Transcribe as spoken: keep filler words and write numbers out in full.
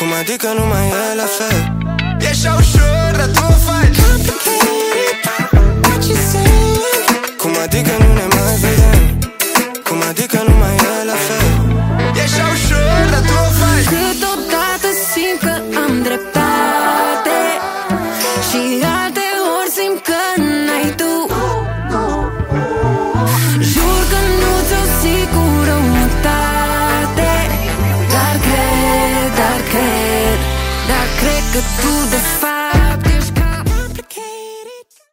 Cum adică nu mai e la fel? E așa ușor, dar tu o faci complicated, what you say? Cum adică nu ne mai vedem? Cum adică nu mai e la fel? E așa ușor, dar tu o faci. Câteodată simt că am dreptate și alte ori simt că n-ai tu. Jur că nu ți-o singurătate, dar cred, dar cred, dar cred că tu